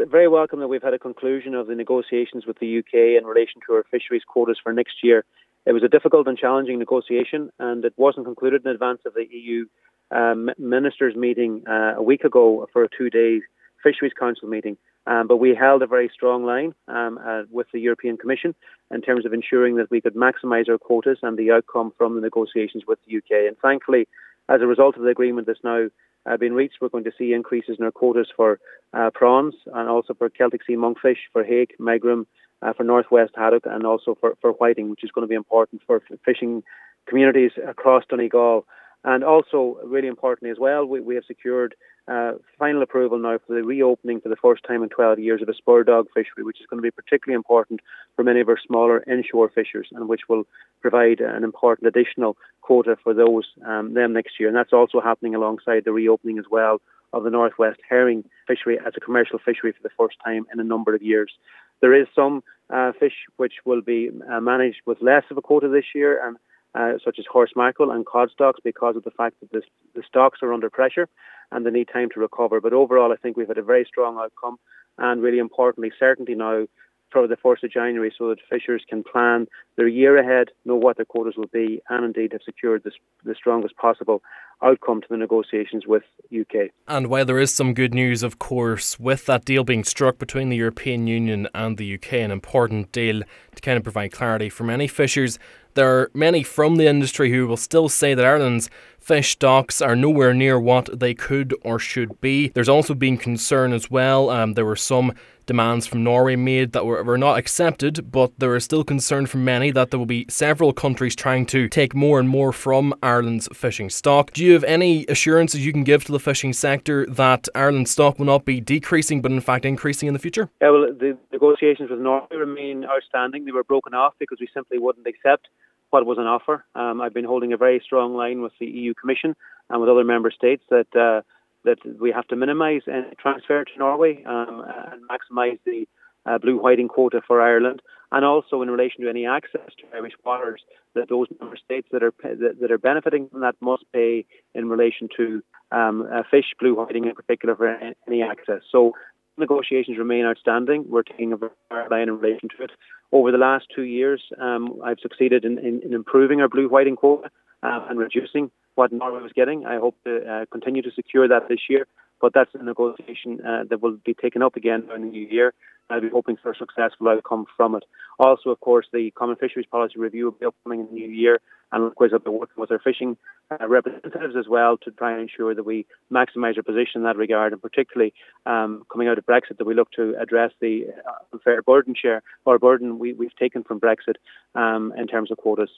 very welcome that we've had a conclusion of the negotiations with the UK in relation to our fisheries quotas for next year. It was a difficult and challenging negotiation, and it wasn't concluded in advance of the EU ministers' meeting a week ago for a 2-day Fisheries Council meeting. But we held a very strong line with the European Commission in terms of ensuring that we could maximise our quotas and the outcome from the negotiations with the UK. And thankfully, as a result of the agreement that's now been reached, we're going to see increases in our quotas for prawns and also for Celtic sea monkfish, for hake, megrim, for northwest haddock, and also for whiting, which is going to be important for fishing communities across Donegal. And also, really importantly as well, we have secured final approval now for the reopening for the first time in 12 years of a spur dog fishery, which is going to be particularly important for many of our smaller inshore fishers, and which will provide an important additional quota for those them next year. And that's also happening alongside the reopening as well of the northwest herring fishery as a commercial fishery for the first time in a number of years. There is some fish which will be managed with less of a quota this year, and such as horse mackerel and cod stocks, because of the fact that the stocks are under pressure and they need time to recover. But overall, I think we've had a very strong outcome, and really importantly, certainty now for the 1st of January, so that fishers can plan their year ahead, know what their quotas will be, and indeed have secured the strongest possible outcome to the negotiations with UK. And while there is some good news, of course, with that deal being struck between the European Union and the UK, an important deal to kind of provide clarity for many fishers, there are many from the industry who will still say that Ireland's fish stocks are nowhere near what they could or should be. There's also been concern as well. There were some demands from Norway made that were not accepted, but there is still concern from many that there will be several countries trying to take more and more from Ireland's fishing stock. Do you have any assurances you can give to the fishing sector that Ireland's stock will not be decreasing but in fact increasing in the future? Yeah, well, the negotiations with Norway remain outstanding. They were broken off because we simply wouldn't accept what was on offer. I've been holding a very strong line with the EU Commission and with other member states that we have to minimise any transfer to Norway and maximise the blue whiting quota for Ireland, and also in relation to any access to Irish waters, that those member states that are benefiting from that must pay in relation to fish, blue whiting in particular, for any access. So negotiations remain outstanding. We're taking a very hard line in relation to it. Over the last 2 years, I've succeeded in improving our blue whiting quota and reducing what Norway was getting. I hope to continue to secure that this year, but that's a negotiation that will be taken up again in the new year. I'll be hoping for a successful outcome from it. Also, of course, the Common Fisheries Policy Review will be upcoming in the new year, and of course I'll be working with our fishing representatives as well to try and ensure that we maximise our position in that regard, and particularly coming out of Brexit, that we look to address the unfair burden share or burden we've taken from Brexit in terms of quotas.